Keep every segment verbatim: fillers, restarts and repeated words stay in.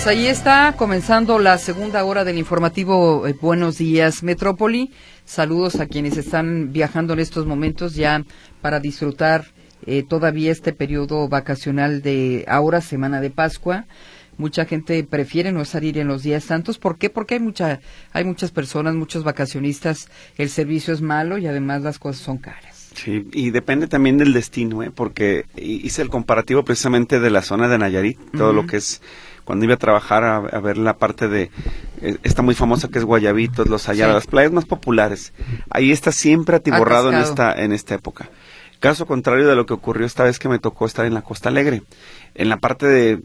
ahí está, comenzando la segunda hora del informativo eh, Buenos Días Metrópoli. Saludos a quienes están viajando en estos momentos ya para disfrutar eh, todavía este periodo vacacional de ahora, Semana de Pascua. Mucha gente prefiere no salir en los días santos. ¿Por qué? Porque hay mucha, hay muchas personas, muchos vacacionistas, el servicio es malo y además las cosas son caras. Sí, y depende también del destino, ¿eh? Porque hice el comparativo precisamente de la zona de Nayarit, todo uh-huh. lo que es, cuando iba a trabajar a, a ver la parte de, eh, esta muy famosa que es Guayabitos, Los Hayadas, sí. las playas más populares. Ahí está siempre atiborrado en esta, en esta época. Caso contrario de lo que ocurrió esta vez que me tocó estar en la Costa Alegre. En la parte de,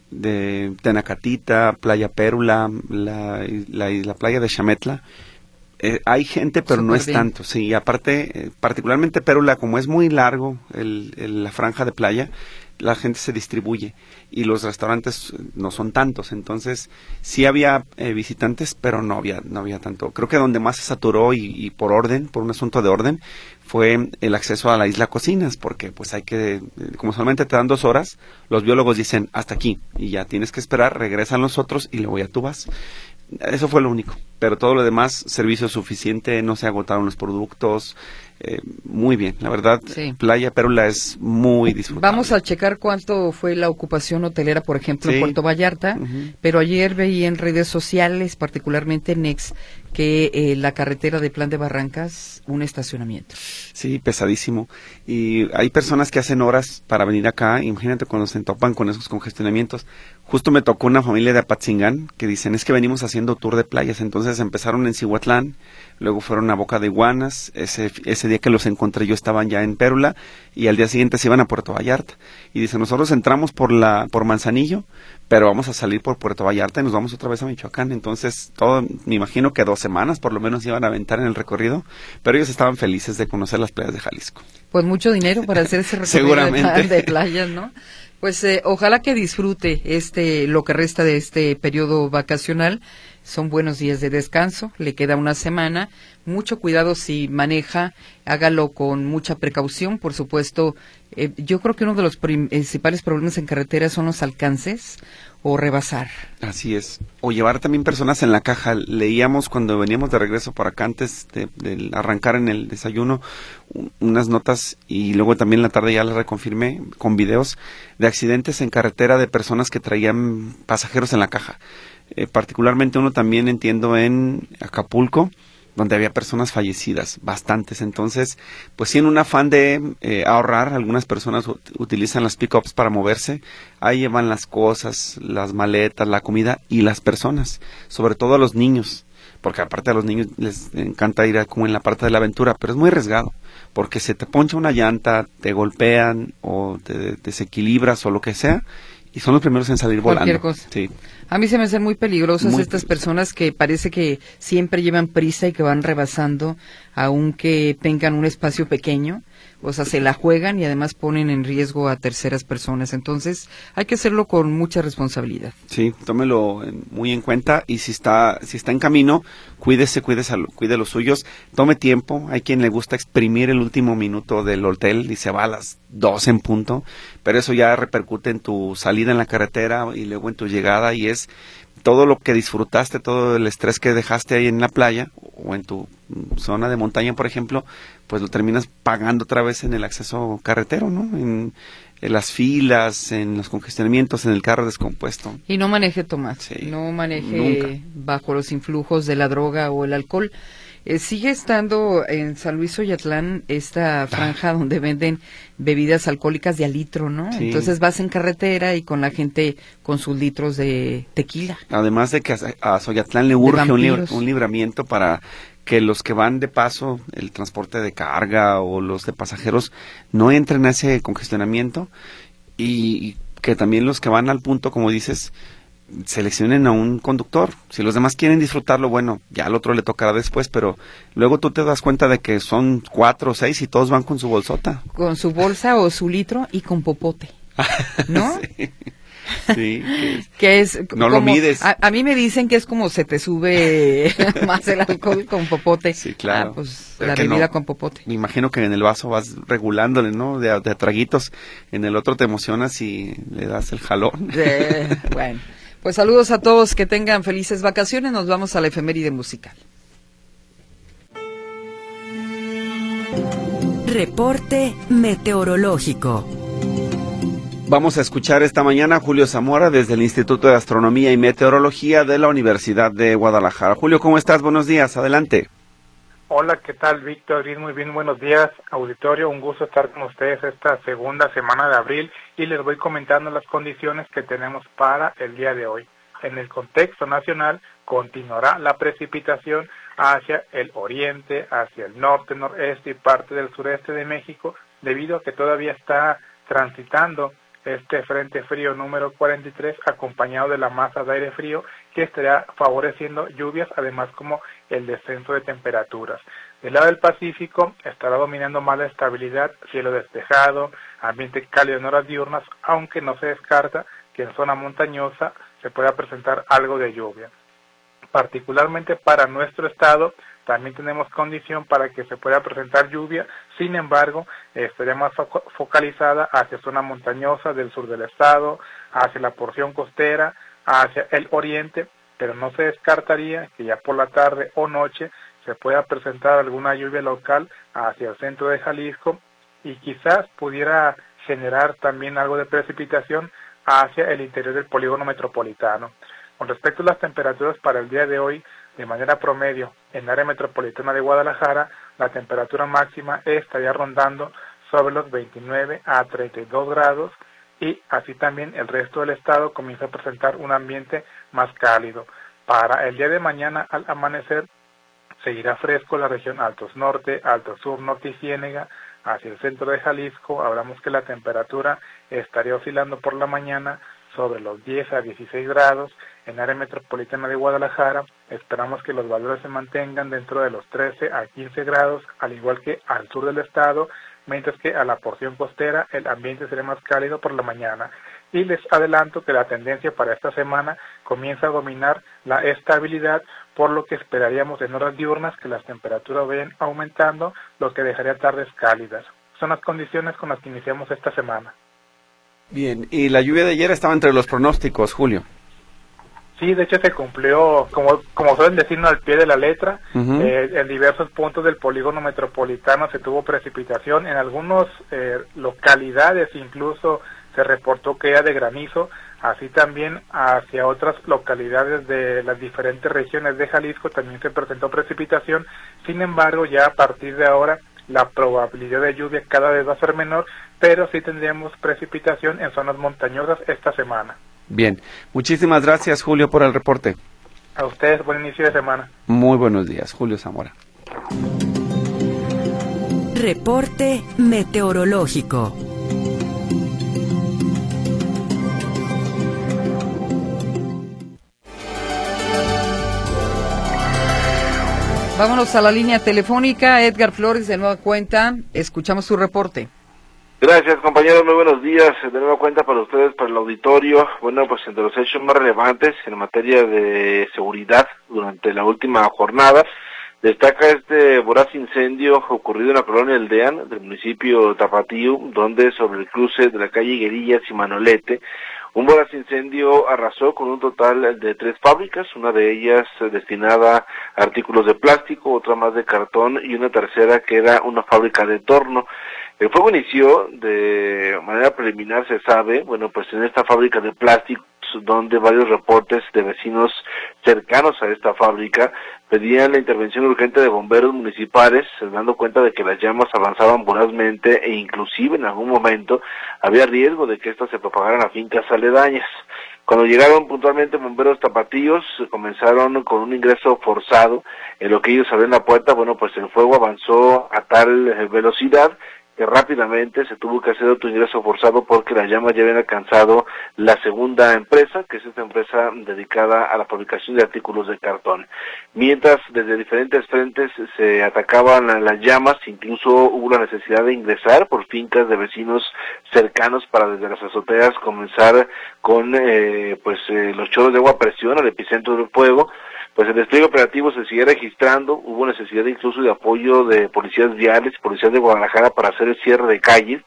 de Tenacatita, Playa Pérula, la, la, la playa de Xametla, eh, hay gente, pero Super no es bien. tanto. Sí, aparte, eh, particularmente Pérula, como es muy largo el, el, la franja de playa, la gente se distribuye y los restaurantes no son tantos, entonces sí había eh, visitantes, pero no había no había tanto. Creo que donde más se saturó y, y por orden, por un asunto de orden, fue el acceso a la isla Cocinas, porque pues hay que, como solamente te dan dos horas, los biólogos dicen hasta aquí y ya tienes que esperar, regresan los otros y luego ya tú vas. Eso fue lo único, pero todo lo demás, servicio suficiente, no se agotaron los productos, eh, muy bien, la verdad, sí. Playa Pérula es muy disfrutable. Vamos a checar cuánto fue la ocupación hotelera, por ejemplo, sí. en Puerto Vallarta, uh-huh. pero ayer veí en redes sociales, particularmente en X, que eh, la carretera de Plan de Barrancas, un estacionamiento. Sí, pesadísimo, y hay personas que hacen horas para venir acá, imagínate cuando se topan con esos congestionamientos. Justo me tocó una familia de Apatzingán que dicen, es que venimos haciendo tour de playas, entonces empezaron en Cihuatlán, luego fueron a Boca de Iguanas, ese, ese día que los encontré yo estaban ya en Pérula, y al día siguiente se iban a Puerto Vallarta, y dicen, nosotros entramos por la por Manzanillo, pero vamos a salir por Puerto Vallarta y nos vamos otra vez a Michoacán, entonces todo, me imagino que dos semanas por lo menos iban a aventar en el recorrido, pero ellos estaban felices de conocer las playas de Jalisco. Pues mucho dinero para hacer ese recorrido Seguramente. De, de playas, ¿no? Pues eh, ojalá que disfrute este lo que resta de este periodo vacacional. Son buenos días de descanso, le queda una semana. Mucho cuidado si maneja, hágalo con mucha precaución, por supuesto. Eh, yo creo que uno de los principales problemas en carretera son los alcances o rebasar. Así es. O llevar también personas en la caja. Leíamos cuando veníamos de regreso por acá antes de, de arrancar en el desayuno un, unas notas y luego también en la tarde ya las reconfirmé con videos de accidentes en carretera de personas que traían pasajeros en la caja. Eh, particularmente uno también entiendo en Acapulco, donde había personas fallecidas, bastantes. Entonces, pues sí, en un afán de eh, ahorrar, algunas personas ut- utilizan las pick-ups para moverse, ahí llevan las cosas, las maletas, la comida y las personas, sobre todo a los niños, porque aparte a los niños les encanta ir a, como en la parte de la aventura, pero es muy arriesgado, porque se te poncha una llanta, te golpean o te desequilibras o lo que sea, y son los primeros en salir Cualquier volando. Cosa. Sí. A mí se me hacen muy peligrosas muy estas peligroso. personas que parece que siempre llevan prisa y que van rebasando, aunque tengan un espacio pequeño, o sea, se la juegan y además ponen en riesgo a terceras personas. Entonces, hay que hacerlo con mucha responsabilidad. Sí, tómelo muy en cuenta y si está si está en camino, cuídese, cuídese, cuide los suyos, tome tiempo. Hay quien le gusta exprimir el último minuto del hotel y se va a las dos en punto, pero eso ya repercute en tu salida en la carretera y luego en tu llegada y es todo lo que disfrutaste, todo el estrés que dejaste ahí en la playa o en tu zona de montaña, por ejemplo, pues lo terminas pagando otra vez en el acceso carretero, ¿no? En, en las filas, en los congestionamientos, en el carro descompuesto. Y no maneje tomate, sí, no maneje nunca. Bajo los influjos de la droga o el alcohol. Eh, sigue estando en San Luis Oyatlán esta franja ah. donde venden bebidas alcohólicas de a litro, ¿no? Sí. Entonces vas en carretera y con la gente con sus litros de tequila. Además de que a, a Soyatlán le urge un, libra, un libramiento para que los que van de paso, el transporte de carga o los de pasajeros, no entren a ese congestionamiento y que también los que van al punto, como dices, seleccionen a un conductor. Si los demás quieren disfrutarlo, bueno, ya al otro le tocará después, pero luego tú te das cuenta de que son cuatro o seis y todos van con su bolsota. Con su bolsa o su litro y con popote, ¿no? Sí. Sí, que es, que es no como, lo mides. A, a mí me dicen que es como se te sube más el alcohol con popote. Sí, claro. Ah, pues pero la bebida no, con popote. Me imagino que en el vaso vas regulándole, ¿no? De, de a traguitos. En el otro te emocionas y le das el jalón. Eh, bueno. Pues saludos a todos, que tengan felices vacaciones. Nos vamos a la efeméride musical. Reporte meteorológico. Vamos a escuchar esta mañana a Julio Zamora desde el Instituto de Astronomía y Meteorología de la Universidad de Guadalajara. Julio, ¿cómo estás? Buenos días, adelante. Hola, ¿qué tal, Víctor? Muy bien, buenos días, auditorio. Un gusto estar con ustedes esta segunda semana de abril y les voy comentando las condiciones que tenemos para el día de hoy. En el contexto nacional continuará la precipitación hacia el oriente, hacia el norte, noreste y parte del sureste de México, debido a que todavía está transitando este frente frío número cuarenta y tres, acompañado de la masa de aire frío que estará favoreciendo lluvias, además como el descenso de temperaturas. Del lado del Pacífico estará dominando más la estabilidad, cielo despejado, ambiente cálido en horas diurnas, aunque no se descarta que en zona montañosa se pueda presentar algo de lluvia. Particularmente para nuestro estado, también tenemos condición para que se pueda presentar lluvia, sin embargo, estaría más fo- focalizada hacia zona montañosa del sur del estado, hacia la porción costera, hacia el oriente, pero no se descartaría que ya por la tarde o noche se pueda presentar alguna lluvia local hacia el centro de Jalisco y quizás pudiera generar también algo de precipitación hacia el interior del polígono metropolitano. Con respecto a las temperaturas para el día de hoy, de manera promedio, en el área metropolitana de Guadalajara, la temperatura máxima estaría rondando sobre los veintinueve a treinta y dos grados y así también el resto del estado comienza a presentar un ambiente más cálido. Para el día de mañana, al amanecer, seguirá fresco la región Altos Norte, Alto Sur, Norte y Ciénega. Hacia el centro de Jalisco, hablamos que la temperatura estaría oscilando por la mañana sobre los diez a dieciséis grados. En área metropolitana de Guadalajara esperamos que los valores se mantengan dentro de los trece a quince grados, al igual que al sur del estado, mientras que a la porción costera el ambiente será más cálido por la mañana. Y les adelanto que la tendencia para esta semana comienza a dominar la estabilidad, por lo que esperaríamos en horas diurnas que las temperaturas vayan aumentando, lo que dejaría tardes cálidas. Son las condiciones con las que iniciamos esta semana. Bien, y la lluvia de ayer estaba entre los pronósticos, Julio. Sí, de hecho se cumplió, como como suelen decirnos, al pie de la letra. Uh-huh. eh, en diversos puntos del polígono metropolitano se tuvo precipitación, en algunas eh, localidades incluso se reportó que era de granizo, así también hacia otras localidades de las diferentes regiones de Jalisco también se presentó precipitación. Sin embargo, ya a partir de ahora la probabilidad de lluvia cada vez va a ser menor, pero sí tendremos precipitación en zonas montañosas esta semana. Bien, muchísimas gracias, Julio, por el reporte. A ustedes, buen inicio de semana. Muy buenos días, Julio Zamora. Reporte meteorológico. Vámonos a la línea telefónica. Edgar Flores, de nueva cuenta, escuchamos su reporte. Gracias, compañeros, muy buenos días. De nueva cuenta para ustedes, para el auditorio. Bueno, pues entre los hechos más relevantes en materia de seguridad durante la última jornada, destaca este voraz incendio ocurrido en la colonia Aldean del municipio Tapatío, donde sobre el cruce de la calle Higuerillas y Manolete, un voraz incendio arrasó con un total de tres fábricas, una de ellas destinada a artículos de plástico, otra más de cartón y una tercera que era una fábrica de torno. El fuego inició de manera preliminar, se sabe, bueno, pues en esta fábrica de plásticos, donde varios reportes de vecinos cercanos a esta fábrica pedían la intervención urgente de bomberos municipales, dando cuenta de que las llamas avanzaban vorazmente e inclusive en algún momento había riesgo de que estas se propagaran a fincas aledañas. Cuando llegaron puntualmente bomberos tapatíos, comenzaron con un ingreso forzado. En lo que ellos abrían la puerta, bueno, pues el fuego avanzó a tal velocidad que rápidamente se tuvo que hacer otro ingreso forzado porque las llamas ya habían alcanzado la segunda empresa, que es esta empresa dedicada a la fabricación de artículos de cartón. Mientras desde diferentes frentes se atacaban las llamas, incluso hubo la necesidad de ingresar por fincas de vecinos cercanos para desde las azoteas comenzar con eh, pues eh, los chorros de agua a presión al epicentro del fuego. Pues el despliegue operativo se sigue registrando, hubo necesidad incluso de apoyo de policías viales, policías de Guadalajara para hacer el cierre de calles.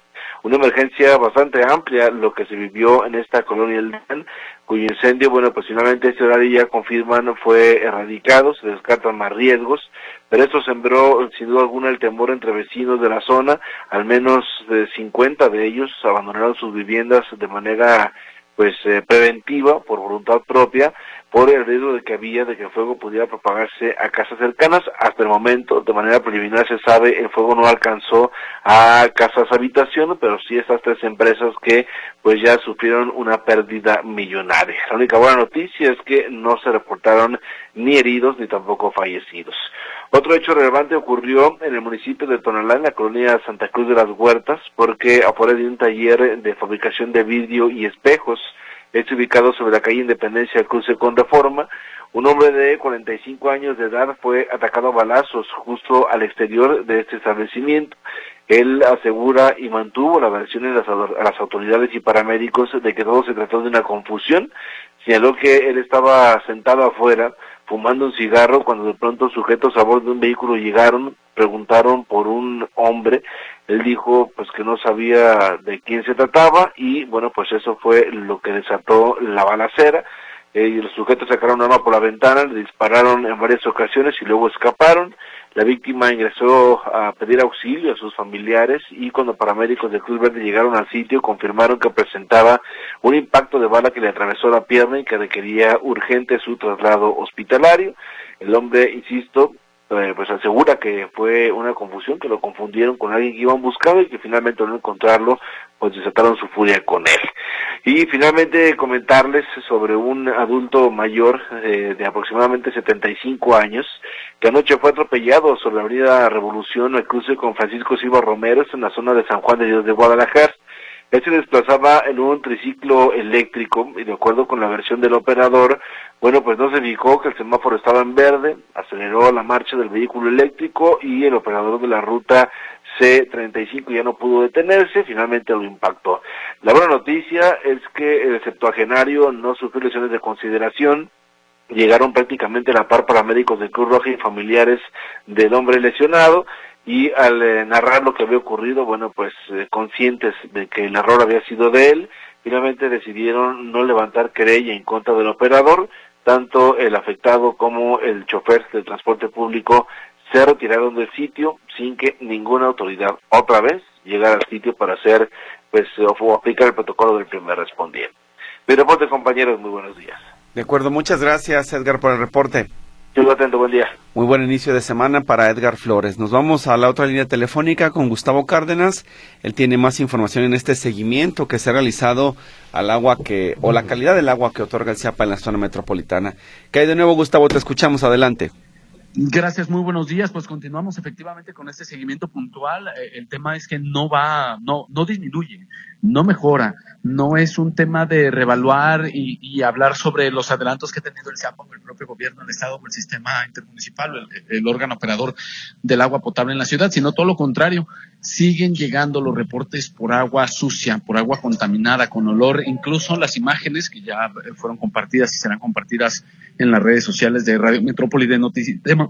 Una emergencia bastante amplia lo que se vivió en esta colonia El Dan, cuyo incendio, bueno, pues finalmente este horario ya confirman fue erradicado, se descartan más riesgos, pero esto sembró sin duda alguna el temor entre vecinos de la zona. Al menos de cincuenta de ellos abandonaron sus viviendas de manera pues eh, preventiva, por voluntad propia, por el riesgo de que había de que el fuego pudiera propagarse a casas cercanas. Hasta el momento, de manera preliminar se sabe, el fuego no alcanzó a casas habitación, pero sí estas tres empresas que pues ya sufrieron una pérdida millonaria. La única buena noticia es que no se reportaron ni heridos ni tampoco fallecidos. Otro hecho relevante ocurrió en el municipio de Tonalá, en la colonia Santa Cruz de las Huertas, porque afuera de un taller de fabricación de vidrio y espejos, es ubicado sobre la calle Independencia, cruce con Reforma, un hombre de cuarenta y cinco años de edad fue atacado a balazos justo al exterior de este establecimiento. Él asegura y mantuvo la versión a las, a las autoridades y paramédicos de que todo se trató de una confusión. Señaló que él estaba sentado afuera fumando un cigarro cuando de pronto sujetos a bordo de un vehículo llegaron, preguntaron por un hombre. Él dijo pues que no sabía de quién se trataba y bueno, pues eso fue lo que desató la balacera. Eh, y los sujetos sacaron un arma por la ventana, le dispararon en varias ocasiones y luego escaparon. La víctima ingresó a pedir auxilio a sus familiares y cuando paramédicos de Cruz Verde llegaron al sitio confirmaron que presentaba un impacto de bala que le atravesó la pierna y que requería urgente su traslado hospitalario. El hombre, insisto, eh, pues asegura que fue una confusión, que lo confundieron con alguien que iban buscando y que finalmente al no encontrarlo, pues desataron su furia con él. Y finalmente comentarles sobre un adulto mayor eh, de aproximadamente setenta y cinco años, que anoche fue atropellado sobre la avenida Revolución, al cruce con Francisco Silva Romero, en la zona de San Juan de Dios de Guadalajara. Él se desplazaba en un triciclo eléctrico y de acuerdo con la versión del operador, bueno, pues no se fijó que el semáforo estaba en verde, aceleró la marcha del vehículo eléctrico y el operador de la ruta C treinta y cinco ya no pudo detenerse, finalmente lo impactó. La buena noticia es que el septuagenario no sufrió lesiones de consideración. Llegaron prácticamente a la par paramédicos de Cruz Roja y familiares del hombre lesionado, y al eh, narrar lo que había ocurrido, bueno, pues eh, conscientes de que el error había sido de él, finalmente decidieron no levantar querella en contra del operador. Tanto el afectado como el chofer del transporte público se retiraron del sitio sin que ninguna autoridad otra vez llegara al sitio para hacer, pues, o aplicar el protocolo del primer respondiente. Mi reporte, compañeros, muy buenos días. De acuerdo, muchas gracias, Edgar, por el reporte. Yo atento, buen día. Muy buen inicio de semana para Edgar Flores. Nos vamos a la otra línea telefónica con Gustavo Cárdenas. Él tiene más información en este seguimiento que se ha realizado al agua que, o la calidad del agua que otorga el CIAPA en la zona metropolitana. ¿Qué hay de nuevo, Gustavo? Te escuchamos, adelante. Gracias, muy buenos días. Pues continuamos efectivamente con este seguimiento puntual. Eh, el tema es que no va, no, no disminuye, no mejora. No es un tema de reevaluar y, y hablar sobre los adelantos que ha tenido el CIAPA o el propio gobierno del estado o el sistema intermunicipal, el, el órgano operador del agua potable en la ciudad, sino todo lo contrario. Siguen llegando los reportes por agua sucia, por agua contaminada, con olor, incluso las imágenes que ya fueron compartidas y serán compartidas en las redes sociales de Radio Metrópoli de Notisistema.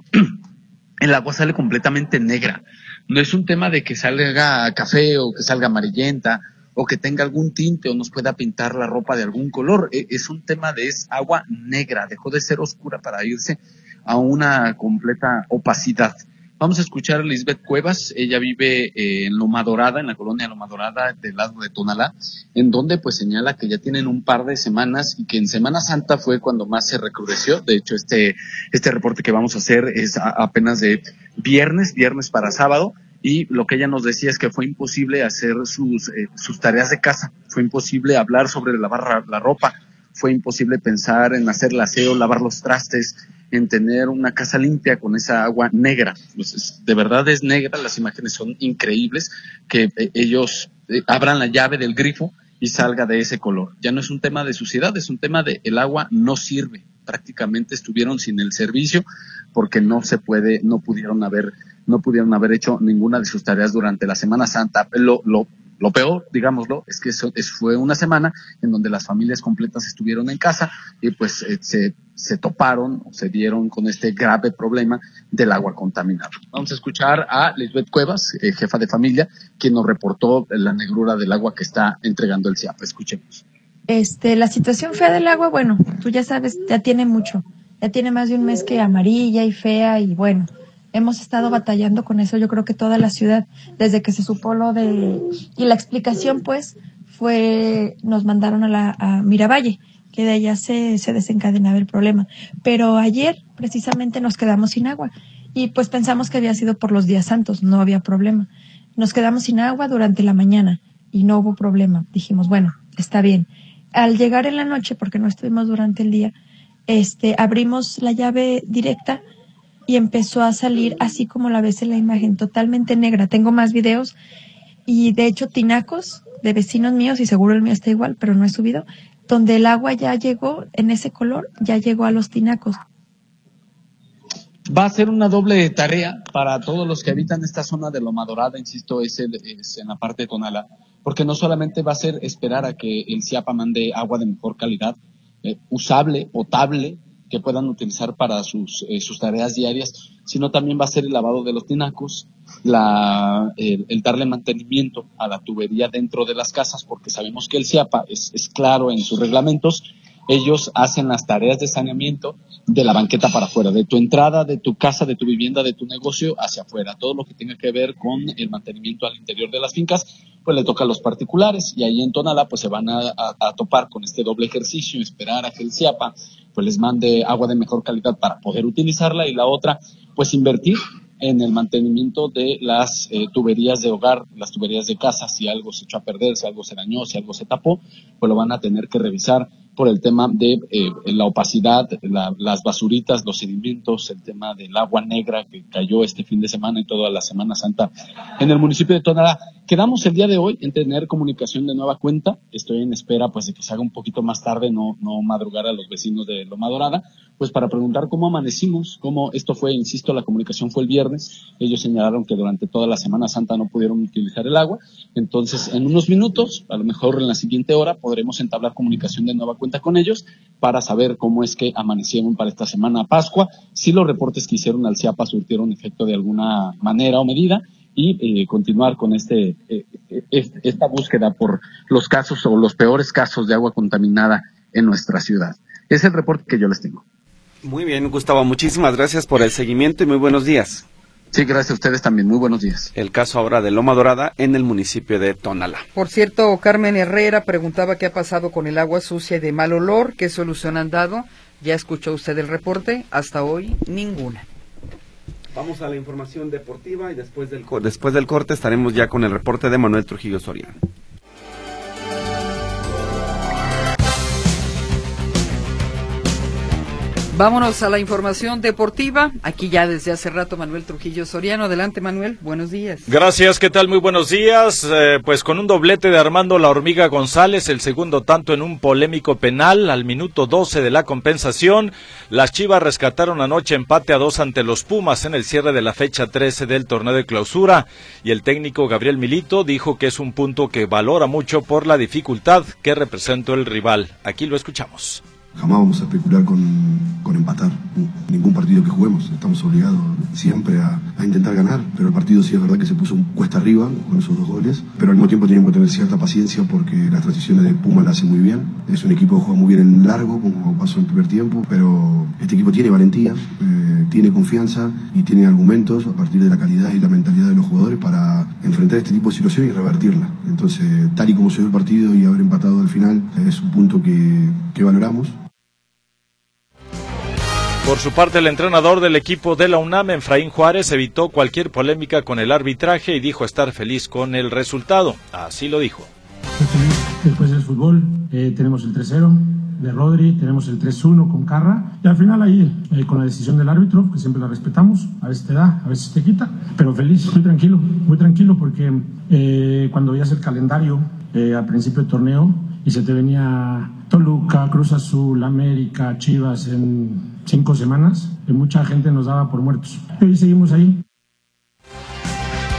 El agua sale completamente negra. No es un tema de que salga café o que salga amarillenta o que tenga algún tinte o nos pueda pintar la ropa de algún color. Es un tema de es agua negra, dejó de ser oscura para irse a una completa opacidad. Vamos a escuchar a Lisbeth Cuevas. Ella vive eh, en Loma Dorada, en la colonia Loma Dorada del lado de Tonalá, en donde pues señala que ya tienen un par de semanas y que en Semana Santa fue cuando más se recrudeció. De hecho, este este reporte que vamos a hacer es a, apenas de viernes, viernes para sábado, y lo que ella nos decía es que fue imposible hacer sus eh, sus tareas de casa, fue imposible hablar sobre lavar la ropa, fue imposible pensar en hacer el aseo, lavar los trastes, en tener una casa limpia con esa agua negra. Pues de verdad es negra, las imágenes son increíbles, que eh, ellos eh, abran la llave del grifo y salga de ese color. Ya no es un tema de suciedad, es un tema de el agua no sirve. Prácticamente estuvieron sin el servicio porque no se puede, no pudieron haber, no pudieron haber hecho ninguna de sus tareas durante la Semana Santa. Lo, lo lo peor, digámoslo, es que eso, eso fue una semana en donde las familias completas estuvieron en casa y pues eh, se, se toparon o se dieron con este grave problema del agua contaminada. Vamos a escuchar a Lisbeth Cuevas, eh, jefa de familia, quien nos reportó la negrura del agua que está entregando el C I A P. Escuchemos. Este, la situación fea del agua, bueno, tú ya sabes, ya tiene mucho, ya tiene más de un mes que amarilla y fea y bueno, hemos estado batallando con eso, yo creo que toda la ciudad, desde que se supo lo de, y la explicación pues fue, nos mandaron a la, a Miravalle, que de allá se, se desencadenaba el problema, pero ayer precisamente nos quedamos sin agua y pues pensamos que había sido por los días santos, no había problema, nos quedamos sin agua durante la mañana y no hubo problema, dijimos bueno, está bien. Al llegar en la noche, porque no estuvimos durante el día, este, abrimos la llave directa y empezó a salir así como la ves en la imagen, totalmente negra. Tengo más videos y de hecho tinacos de vecinos míos, y seguro el mío está igual, pero no he subido, donde el agua ya llegó en ese color, ya llegó a los tinacos. Va a ser una doble tarea para todos los que habitan esta zona de Loma Dorada, insisto, es, el, es en la parte de Tonalá, porque no solamente va a ser esperar a que el C I A P A mande agua de mejor calidad, eh, usable, potable, que puedan utilizar para sus, eh, sus tareas diarias, sino también va a ser el lavado de los tinacos, la, el, el darle mantenimiento a la tubería dentro de las casas, porque sabemos que el C I A P A es, es claro en sus reglamentos. Ellos hacen las tareas de saneamiento de la banqueta para afuera, de tu entrada, de tu casa, de tu vivienda, de tu negocio hacia afuera. Todo lo que tenga que ver con el mantenimiento al interior de las fincas, pues le toca a los particulares, y ahí en Tonalá pues se van a, a, a topar con este doble ejercicio, esperar a que el C I A P A pues les mande agua de mejor calidad para poder utilizarla, y la otra pues invertir en el mantenimiento de las eh, tuberías de hogar, las tuberías de casa. Si algo se echó a perder, si algo se dañó, si algo se tapó, pues lo van a tener que revisar por el tema de eh, la opacidad, la, las basuritas, los sedimentos, el tema del agua negra que cayó este fin de semana y toda la Semana Santa en el municipio de Tonalá. Quedamos el día de hoy en tener comunicación de nueva cuenta. Estoy en espera pues de que se haga un poquito más tarde, no, no madrugar a los vecinos de Loma Dorada, pues para preguntar cómo amanecimos, cómo esto fue, insisto, la comunicación fue el viernes. Ellos señalaron que durante toda la Semana Santa no pudieron utilizar el agua. Entonces, en unos minutos, a lo mejor en la siguiente hora, podremos entablar comunicación de nueva cuenta con ellos para saber cómo es que amanecieron para esta semana Pascua, si los reportes que hicieron al C I A P A surtieron efecto de alguna manera o medida, y eh, continuar con este eh, esta búsqueda por los casos o los peores casos de agua contaminada en nuestra ciudad. Es el reporte que yo les tengo. Muy bien, Gustavo, muchísimas gracias por el seguimiento y muy buenos días. Sí, gracias a ustedes también. Muy buenos días. El caso ahora de Loma Dorada en el municipio de Tonalá. Por cierto, Carmen Herrera preguntaba qué ha pasado con el agua sucia y de mal olor, qué solución han dado. Ya escuchó usted el reporte, hasta hoy ninguna. Vamos a la información deportiva y después del, después del corte estaremos ya con el reporte de Manuel Trujillo Soriano. Vámonos a la información deportiva. Aquí ya desde hace rato Manuel Trujillo Soriano. Adelante, Manuel. Buenos días. Gracias. ¿Qué tal? Muy buenos días. Eh, pues con un doblete de Armando La Hormiga González, el segundo tanto en un polémico penal al minuto doce de la compensación, las Chivas rescataron anoche empate a dos ante los Pumas en el cierre de la fecha trece del torneo de clausura, y el técnico Gabriel Milito dijo que es un punto que valora mucho por la dificultad que representó el rival. Aquí lo escuchamos. Jamás vamos a especular con, con empatar ningún partido que juguemos. Estamos obligados siempre a, a intentar ganar, pero el partido sí es verdad que se puso cuesta arriba con esos dos goles, pero al mismo tiempo tenemos que tener cierta paciencia porque las transiciones de Puma las hace muy bien. Es un equipo que juega muy bien en largo, como pasó en el primer tiempo, pero este equipo tiene valentía, eh, tiene confianza y tiene argumentos a partir de la calidad y la mentalidad de los jugadores para enfrentar este tipo de situaciones y revertirla. Entonces, tal y como se dio el partido y haber empatado al final, es un punto que, que valoramos. Por su parte, el entrenador del equipo de la UNAM, Efraín Juárez, evitó cualquier polémica con el arbitraje y dijo estar feliz con el resultado. Así lo dijo. Después del fútbol, eh, tenemos el tres cero de Rodri, tenemos el tres uno con Carra, y al final ahí, eh, con la decisión del árbitro, que siempre la respetamos, a veces te da, a veces te quita, pero feliz, muy tranquilo, muy tranquilo, porque eh, cuando veías el calendario eh, al principio del torneo, y se te venía Toluca, Cruz Azul, América, Chivas en cinco semanas, que mucha gente nos daba por muertos. Y seguimos ahí.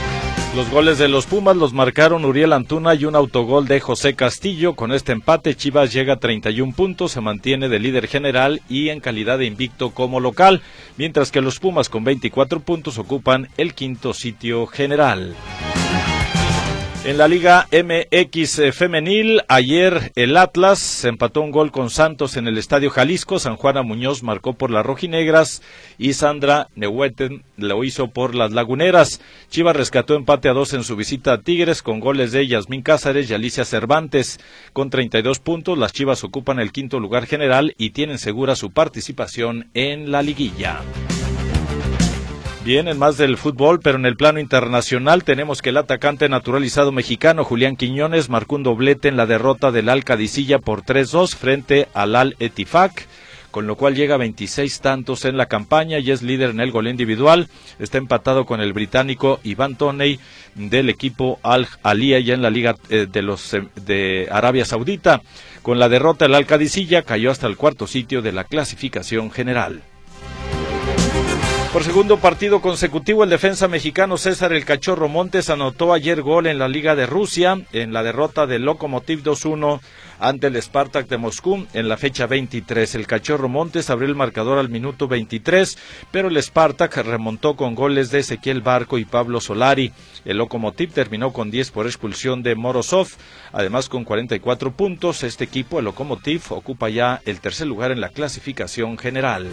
Los goles de los Pumas los marcaron Uriel Antuna y un autogol de José Castillo. Con este empate, Chivas llega a treinta y un puntos, se mantiene de líder general y en calidad de invicto como local, mientras que los Pumas con veinticuatro puntos ocupan el quinto sitio general. En la Liga M X femenil, ayer el Atlas se empató un gol con Santos en el Estadio Jalisco. San Juana Muñoz marcó por las rojinegras y Sandra Neueten lo hizo por las laguneras. Chivas rescató empate a dos en su visita a Tigres con goles de Yasmín Cázares y Alicia Cervantes. Con treinta y dos puntos, las Chivas ocupan el quinto lugar general y tienen segura su participación en la liguilla. Bien, en más del fútbol, pero en el plano internacional tenemos que el atacante naturalizado mexicano Julián Quiñones marcó un doblete en la derrota del Al Qadisiyah por tres dos frente al Al Ettifaq, con lo cual llega a veintiséis tantos en la campaña y es líder en el gol individual. Está empatado con el británico Ivan Toney del equipo Al Ahly ya en la Liga eh, de los eh, de Arabia Saudita. Con la derrota el Al Qadisiyah cayó hasta el cuarto sitio de la clasificación general. Por segundo partido consecutivo, el defensa mexicano César El Cachorro Montes anotó ayer gol en la Liga de Rusia, en la derrota del Lokomotiv dos uno ante el Spartak de Moscú en la fecha veintitrés. El Cachorro Montes abrió el marcador al minuto veintitrés, pero el Spartak remontó con goles de Ezequiel Barco y Pablo Solari. El Lokomotiv terminó con diez por expulsión de Morozov, además con cuarenta y cuatro puntos. Este equipo, el Lokomotiv, ocupa ya el tercer lugar en la clasificación general.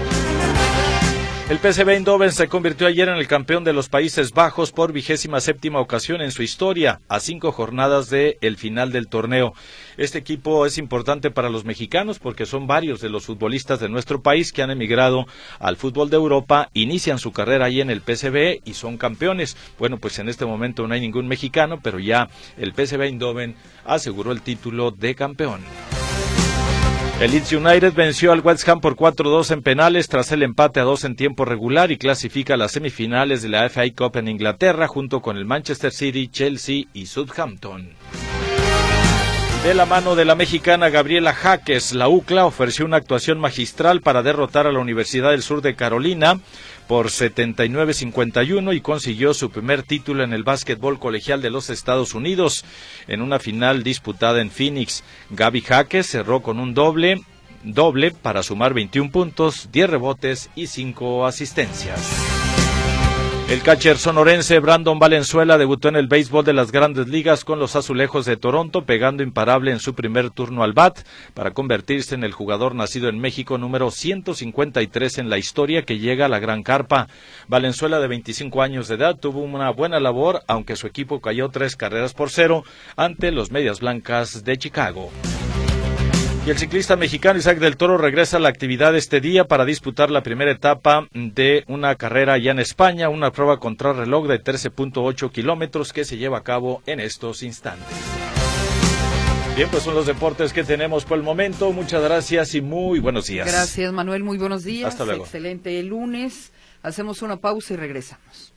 El P S V Eindhoven se convirtió ayer en el campeón de los Países Bajos por vigésima séptima ocasión en su historia, a cinco jornadas de el final del torneo. Este equipo es importante para los mexicanos porque son varios de los futbolistas de nuestro país que han emigrado al fútbol de Europa, inician su carrera ahí en el P S V y son campeones. Bueno, pues en este momento no hay ningún mexicano, pero ya el P S V Eindhoven aseguró el título de campeón. El Leeds United venció al West Ham por cuatro dos en penales tras el empate a dos en tiempo regular y clasifica a las semifinales de la F A Cup en Inglaterra junto con el Manchester City, Chelsea y Southampton. De la mano de la mexicana Gabriela Jaques, la U C L A ofreció una actuación magistral para derrotar a la Universidad del Sur de Carolina por setenta y nueve a cincuenta y uno y consiguió su primer título en el básquetbol colegial de los Estados Unidos en una final disputada en Phoenix. Gaby Jaques cerró con un doble, doble para sumar veintiún puntos, diez rebotes y cinco asistencias. El catcher sonorense Brandon Valenzuela debutó en el béisbol de las Grandes Ligas con los Azulejos de Toronto, pegando imparable en su primer turno al bat para convertirse en el jugador nacido en México número ciento cincuenta y tres en la historia que llega a la Gran Carpa. Valenzuela, de veinticinco años de edad, tuvo una buena labor, aunque su equipo cayó tres carreras por cero ante los Medias Blancas de Chicago. Y el ciclista mexicano Isaac del Toro regresa a la actividad este día para disputar la primera etapa de una carrera allá en España, una prueba contrarreloj de trece punto ocho kilómetros que se lleva a cabo en estos instantes. Bien, pues son los deportes que tenemos por el momento. Muchas gracias y muy buenos días. Gracias, Manuel, muy buenos días. Hasta luego. Excelente lunes. Hacemos una pausa y regresamos.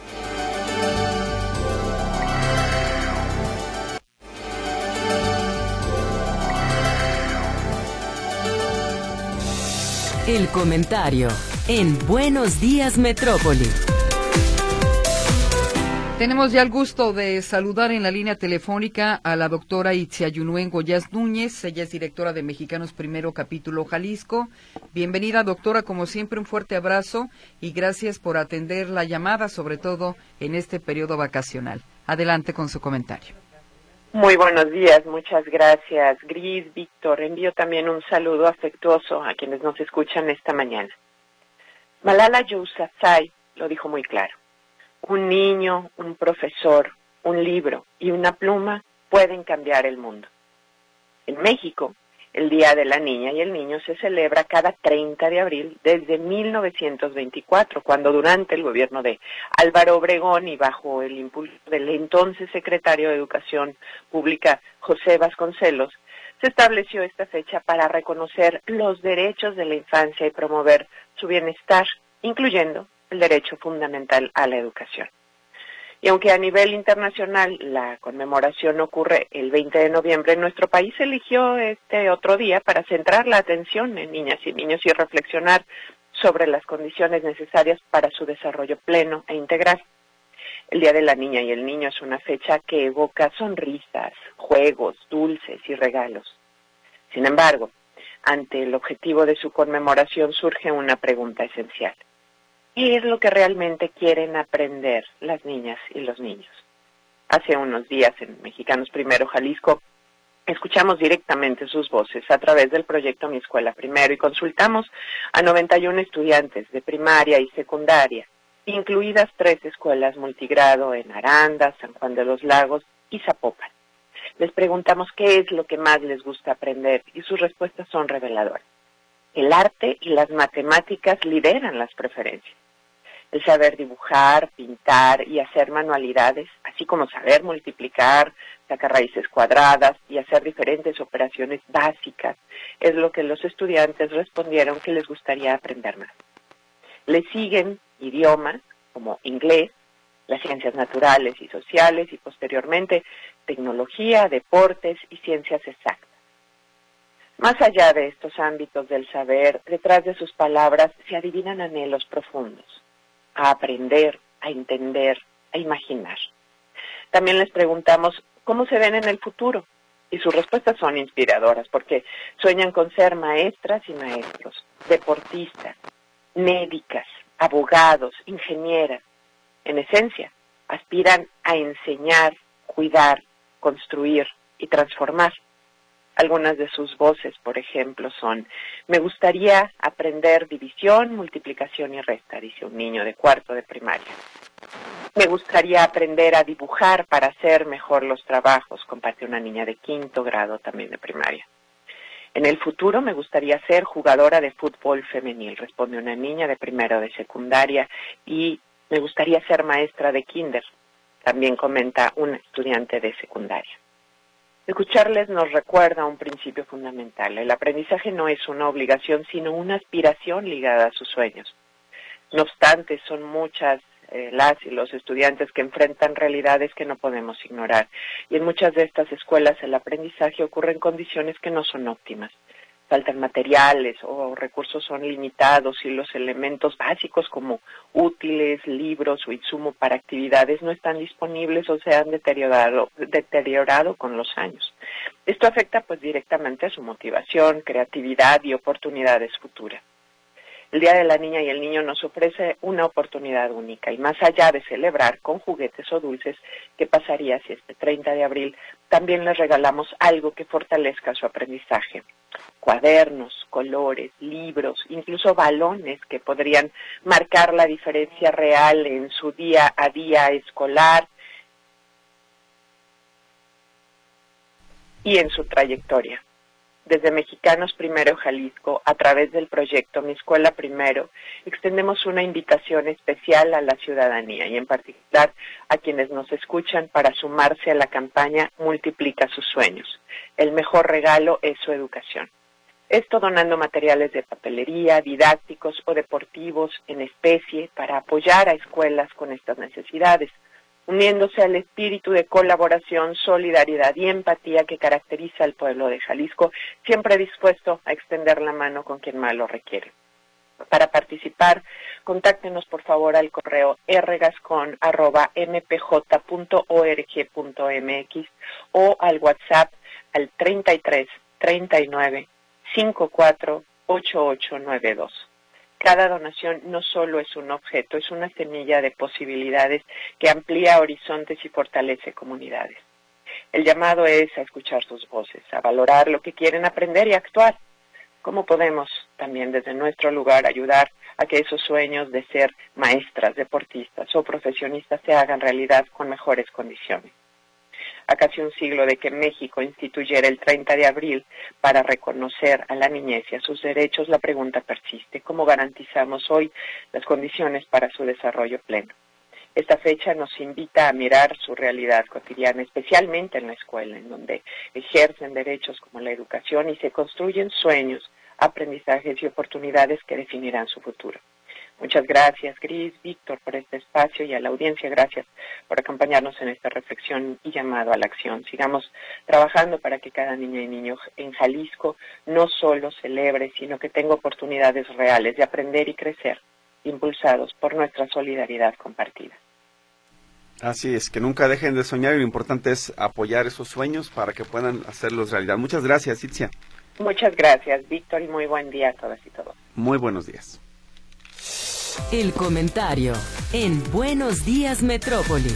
El comentario en Buenos Días Metrópoli. Tenemos ya el gusto de saludar en la línea telefónica a la doctora Itziayunuen Goyaz Núñez. Ella es directora de Mexicanos Primero, capítulo Jalisco. Bienvenida, doctora, como siempre un fuerte abrazo y gracias por atender la llamada, sobre todo en este periodo vacacional. Adelante con su comentario. Muy buenos días, muchas gracias, Gris, Víctor. Envío también un saludo afectuoso a quienes nos escuchan esta mañana. Malala Yousafzai lo dijo muy claro. Un niño, un profesor, un libro y una pluma pueden cambiar el mundo. En México, el Día de la Niña y el Niño se celebra cada treinta de abril desde mil novecientos veinticuatro, cuando durante el gobierno de Álvaro Obregón y bajo el impulso del entonces secretario de Educación Pública José Vasconcelos, se estableció esta fecha para reconocer los derechos de la infancia y promover su bienestar, incluyendo el derecho fundamental a la educación. Y aunque a nivel internacional la conmemoración ocurre el veinte de noviembre, nuestro país eligió este otro día para centrar la atención en niñas y niños y reflexionar sobre las condiciones necesarias para su desarrollo pleno e integral. El Día de la Niña y el Niño es una fecha que evoca sonrisas, juegos, dulces y regalos. Sin embargo, ante el objetivo de su conmemoración surge una pregunta esencial. ¿Qué es lo que realmente quieren aprender las niñas y los niños? Hace unos días en Mexicanos Primero Jalisco escuchamos directamente sus voces a través del proyecto Mi Escuela Primero y consultamos a noventa y uno estudiantes de primaria y secundaria, incluidas tres escuelas multigrado en Aranda, San Juan de los Lagos y Zapopan. Les preguntamos qué es lo que más les gusta aprender y sus respuestas son reveladoras. El arte y las matemáticas lideran las preferencias. El saber dibujar, pintar y hacer manualidades, así como saber multiplicar, sacar raíces cuadradas y hacer diferentes operaciones básicas, es lo que los estudiantes respondieron que les gustaría aprender más. Le siguen idiomas como inglés, las ciencias naturales y sociales y posteriormente tecnología, deportes y ciencias exactas. Más allá de estos ámbitos del saber, detrás de sus palabras se adivinan anhelos profundos, a aprender, a entender, a imaginar. También les preguntamos cómo se ven en el futuro y sus respuestas son inspiradoras porque sueñan con ser maestras y maestros, deportistas, médicas, abogados, ingenieras. En esencia, aspiran a enseñar, cuidar, construir y transformar. Algunas de sus voces, por ejemplo, son: me gustaría aprender división, multiplicación y resta, dice un niño de cuarto de primaria. Me gustaría aprender a dibujar para hacer mejor los trabajos, comparte una niña de quinto grado también de primaria. En el futuro me gustaría ser jugadora de fútbol femenil, responde una niña de primero de secundaria, y me gustaría ser maestra de kinder, también comenta un estudiante de secundaria. Escucharles nos recuerda un principio fundamental. El aprendizaje no es una obligación, sino una aspiración ligada a sus sueños. No obstante, son muchas eh, las y los estudiantes que enfrentan realidades que no podemos ignorar. Y en muchas de estas escuelas el aprendizaje ocurre en condiciones que no son óptimas. Faltan materiales o recursos son limitados y los elementos básicos como útiles, libros o insumo para actividades no están disponibles o se han deteriorado, deteriorado con los años. Esto afecta pues directamente a su motivación, creatividad y oportunidades futuras. El Día de la Niña y el Niño nos ofrece una oportunidad única y más allá de celebrar con juguetes o dulces, ¿qué pasaría si este treinta de abril también les regalamos algo que fortalezca su aprendizaje? Cuadernos, colores, libros, incluso balones que podrían marcar la diferencia real en su día a día escolar y en su trayectoria. Desde Mexicanos Primero Jalisco, a través del proyecto Mi Escuela Primero, extendemos una invitación especial a la ciudadanía y en particular a quienes nos escuchan para sumarse a la campaña Multiplica sus sueños. El mejor regalo es su educación. Esto donando materiales de papelería, didácticos o deportivos en especie para apoyar a escuelas con estas necesidades, uniéndose al espíritu de colaboración, solidaridad y empatía que caracteriza al pueblo de Jalisco, siempre dispuesto a extender la mano con quien más lo requiere. Para participar, contáctenos por favor al correo ergascon arroba m p j punto org punto m x o al WhatsApp al treinta y tres, treinta y nueve, cincuenta y cuatro, ochenta y ocho noventa y dos. Cada donación no solo es un objeto, es una semilla de posibilidades que amplía horizontes y fortalece comunidades. El llamado es a escuchar sus voces, a valorar lo que quieren aprender y a actuar. ¿Cómo podemos también desde nuestro lugar ayudar a que esos sueños de ser maestras, deportistas o profesionistas se hagan realidad con mejores condiciones? A casi un siglo de que México instituyera el treinta de abril para reconocer a la niñez y a sus derechos, la pregunta persiste: ¿cómo garantizamos hoy las condiciones para su desarrollo pleno? Esta fecha nos invita a mirar su realidad cotidiana, especialmente en la escuela, en donde ejercen derechos como la educación y se construyen sueños, aprendizajes y oportunidades que definirán su futuro. Muchas gracias, Gris, Víctor, por este espacio y a la audiencia, gracias por acompañarnos en esta reflexión y llamado a la acción. Sigamos trabajando para que cada niña y niño en Jalisco no solo celebre, sino que tenga oportunidades reales de aprender y crecer, impulsados por nuestra solidaridad compartida. Así es, que nunca dejen de soñar y lo importante es apoyar esos sueños para que puedan hacerlos realidad. Muchas gracias, Itzia. Muchas gracias, Víctor, y muy buen día a todas y todos. Muy buenos días. El comentario en Buenos Días Metrópoli.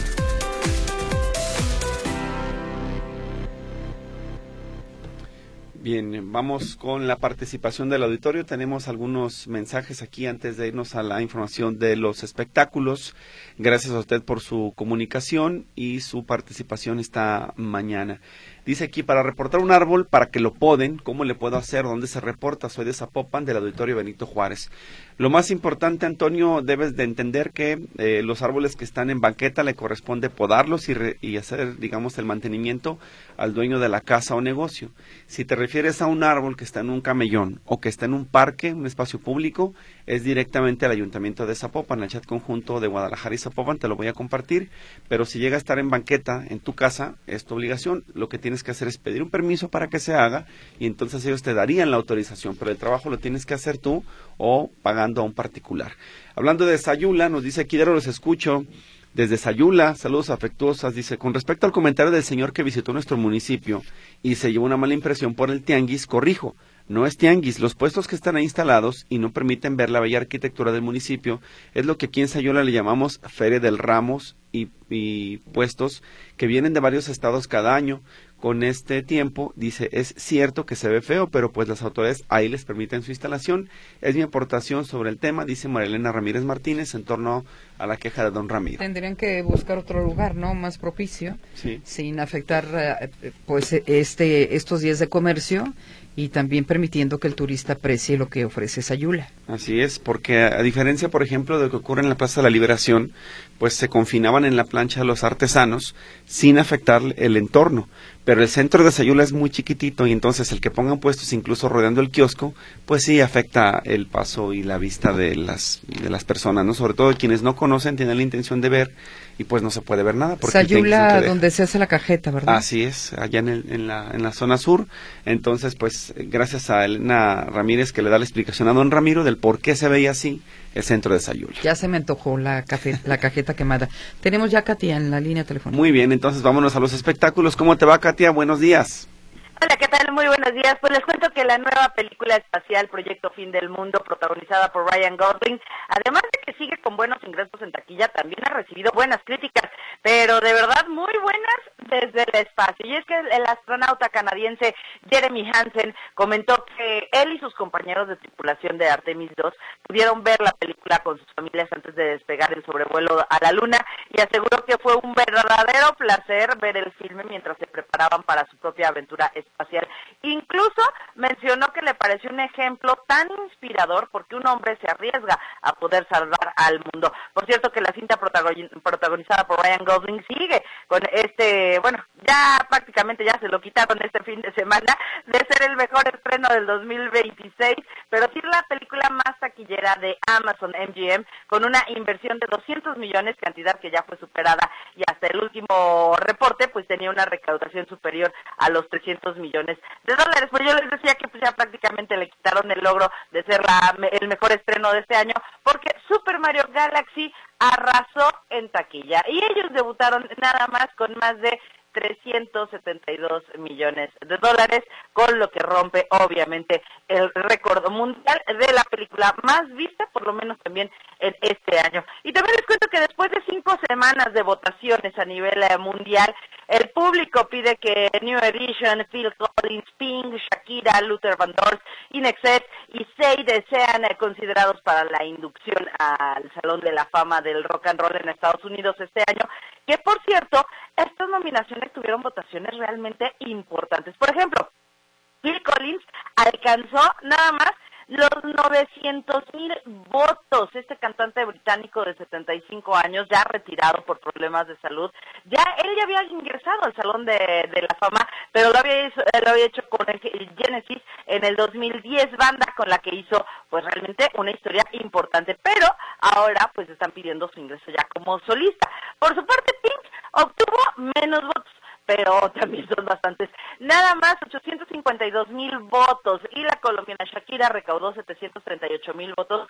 Bien, vamos con la participación del auditorio. Tenemos algunos mensajes aquí antes de irnos a la información de los espectáculos. Gracias a usted por su comunicación y su participación esta mañana. Dice aquí, para reportar un árbol, para que lo poden, ¿cómo le puedo hacer? ¿Dónde se reporta? Soy de Zapopan, del auditorio Benito Juárez. Lo más importante, Antonio, debes de entender que eh, los árboles que están en banqueta le corresponde podarlos y, re, y hacer, digamos, el mantenimiento al dueño de la casa o negocio. Si te refieres a un árbol que está en un camellón o que está en un parque, un espacio público, es directamente al Ayuntamiento de Zapopan, al chat conjunto de Guadalajara y Zapopan, te lo voy a compartir, pero si llega a estar en banqueta en tu casa, es tu obligación. Lo que tienes que hacer es pedir un permiso para que se haga y entonces ellos te darían la autorización, pero el trabajo lo tienes que hacer tú o pagando a un particular. Hablando de Sayula, nos dice aquí, los escucho desde Sayula, saludos afectuosas, dice, con respecto al comentario del señor que visitó nuestro municipio y se llevó una mala impresión por el tianguis, corrijo, no es tianguis, los puestos que están ahí instalados y no permiten ver la bella arquitectura del municipio, es lo que aquí en Sayula le llamamos Feria del Ramos y, y puestos que vienen de varios estados cada año. Con este tiempo, dice, es cierto que se ve feo, pero pues las autoridades ahí les permiten su instalación. Es mi aportación sobre el tema, dice Marilena Ramírez Martínez, en torno a la queja de don Ramiro. Tendrían que buscar otro lugar, ¿no? Más propicio, sí, sin afectar eh, pues este estos días de comercio y también permitiendo que el turista aprecie lo que ofrece Sayula. Así es, porque a diferencia, por ejemplo, de lo que ocurre en la Plaza de la Liberación, pues se confinaban en la plancha los artesanos sin afectar el entorno. Pero el centro de Sayula es muy chiquitito y entonces el que pongan puestos incluso rodeando el kiosco, pues sí afecta el paso y la vista de las de las personas, ¿no? Sobre todo quienes no conocen, tienen la intención de ver y pues no se puede ver nada. Porque Sayula, donde se hace la cajeta, ¿verdad? Así es, allá en, el, en, la, en la zona sur. Entonces, pues gracias a Elena Ramírez que le da la explicación a don Ramiro del por qué se veía así el centro de Sayula. Ya se me antojó la, café, la cajeta quemada. Tenemos ya a Katia en la línea telefónica. Muy bien, entonces vámonos a los espectáculos. ¿Cómo te va, Katia? Buenos días. Hola, ¿qué tal? Muy buenos días. Pues les cuento que la nueva película espacial Proyecto Fin del Mundo, protagonizada por Ryan Gosling, además de que sigue con buenos ingresos en taquilla, también ha recibido buenas críticas, pero de verdad muy buenas desde el espacio. Y es que el astronauta canadiense Jeremy Hansen comentó que él y sus compañeros de tripulación de Artemis dos pudieron ver la película con sus familias antes de despegar el sobrevuelo a la Luna y aseguró que fue un verdadero placer ver el filme mientras se preparaban para su propia aventura espacial. Espacial. Incluso mencionó que le pareció un ejemplo tan inspirador porque un hombre se arriesga a poder salvar al mundo. Por cierto que la cinta protagonizada por Ryan Gosling sigue con este, bueno, ya prácticamente ya se lo quitaron este fin de semana de ser el mejor estreno del dos mil veintiséis, pero sí la película más taquillera de Amazon M G M con una inversión de doscientos millones, cantidad que ya fue superada y hasta el último reporte pues tenía una recaudación superior a los trescientos millones de dólares. Pues yo les decía que pues ya prácticamente le quitaron el logro de ser la, el mejor estreno de este año porque Super Mario Galaxy arrasó en taquilla y ellos debutaron nada más con más de trescientos setenta y dos millones de dólares, con lo que rompe obviamente el récord mundial de la película más vista, por lo menos también en este año. Y también les cuento que después de cinco semanas de votaciones a nivel eh, mundial, el público pide que New Edition, Phil Collins, Pink, Shakira, Luther Vandross, In Excess y Seid sean eh, considerados para la inducción al Salón de la Fama del Rock and Roll en Estados Unidos este año, que por cierto, estas nominaciones tuvieron votaciones realmente importantes. Por ejemplo, Phil Collins alcanzó nada más los novecientos mil votos. Este cantante británico de setenta y cinco años, ya retirado por problemas de salud, ya él ya había ingresado al Salón de, de la Fama, pero lo había, hizo, lo había hecho con el Genesis en el dos mil diez, banda con la que hizo pues realmente una historia importante, pero ahora pues están pidiendo su ingreso ya como solista. Por su parte, Pink obtuvo menos votos, pero también son bastantes. Nada más ochocientos cincuenta y dos mil votos y la colombiana Shakira recaudó setecientos treinta y ocho mil votos, que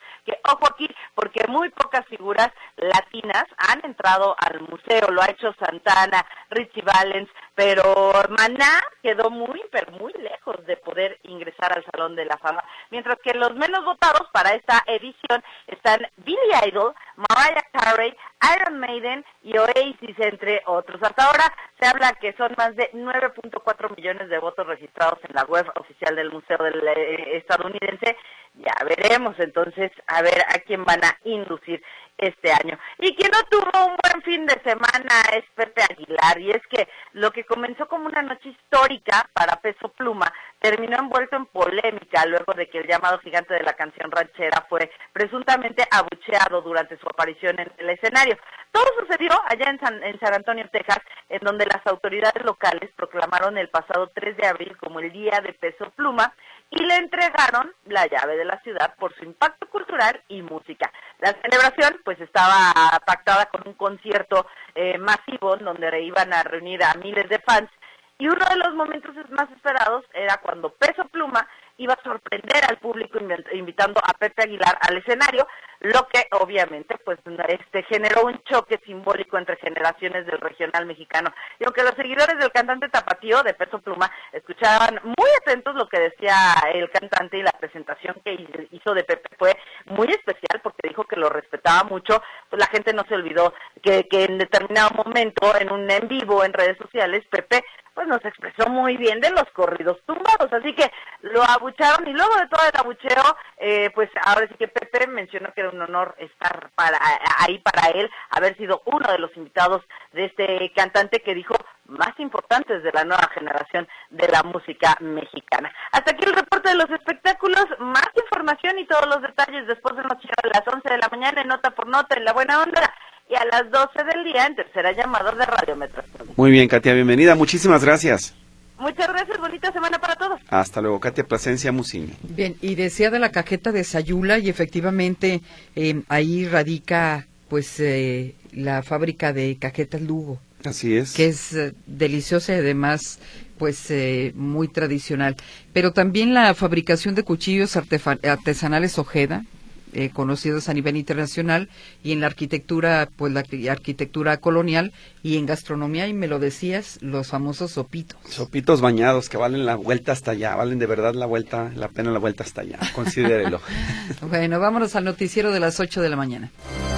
ojo aquí, porque muy pocas figuras latinas han entrado al museo. Lo ha hecho Santana, Richie Valens, pero Maná quedó muy, pero muy lejos de poder ingresar al Salón de la Fama. Mientras que los menos votados para esta edición están Billy Idol, Mariah Carey, Iron Maiden y Oasis, entre otros. Hasta ahora se habla que son más de nueve punto cuatro millones de votos registrados en la web oficial del Museo del eh, estadounidense. Ya veremos entonces a ver a quién van a inducir este año. Y quien no tuvo un buen fin de semana es Pepe Aguilar, y es que lo que comenzó como una noche histórica para Peso Pluma terminó envuelto en polémica luego de que el llamado gigante de la canción ranchera fue presuntamente abucheado durante su aparición en el escenario. Todo sucedió allá en San, en San Antonio, Texas, en donde las autoridades locales proclamaron el pasado tres de abril como el Día de Peso Pluma y le entregaron la llave de la ciudad por su impacto cultural y música. La celebración pues estaba pactada con un concierto eh, masivo en donde iban a reunir a miles de fans, y uno de los momentos más esperados era cuando Peso Pluma iba a sorprender al público invitando a Pepe Aguilar al escenario, lo que obviamente pues este generó un choque simbólico entre generaciones del regional mexicano. Y aunque los seguidores del cantante tapatío de Peso Pluma escuchaban muy atentos lo que decía el cantante, y la presentación que hizo de Pepe fue muy especial porque dijo que lo respetaba mucho, pues la gente no se olvidó que, que en determinado momento, en un en vivo en redes sociales, Pepe pues nos expresó muy bien de los corridos tumbados, así que lo abucharon, y luego de todo el abucheo, eh, pues ahora sí que Pepe mencionó que era un honor estar para ahí para él, haber sido uno de los invitados de este cantante que dijo más importantes de la nueva generación de la música mexicana. Hasta aquí el reporte de los espectáculos. Más información y todos los detalles después del noticiero a las once de la mañana en Nota por Nota en La Buena Onda, y a las doce del día en Tercera Llamada de Radio Metrópoli. Muy bien, Katia, bienvenida. Muchísimas gracias. Muchas gracias, bonita semana para todos. Hasta luego, Katia Plasencia Muciño. Bien, y decía de la cajeta de Sayula, y efectivamente eh, ahí radica pues eh, la fábrica de cajetas Lugo. Así es. Que es eh, deliciosa y además pues eh, muy tradicional. Pero también la fabricación de cuchillos artesanales Ojeda, Eh, conocidos a nivel internacional, y en la arquitectura, pues la arquitectura colonial, y en gastronomía, y me lo decías, los famosos sopitos. Sopitos bañados que valen la vuelta hasta allá, valen de verdad la vuelta, la pena la vuelta hasta allá, considérelo. Bueno, vámonos al noticiero de las ocho de la mañana.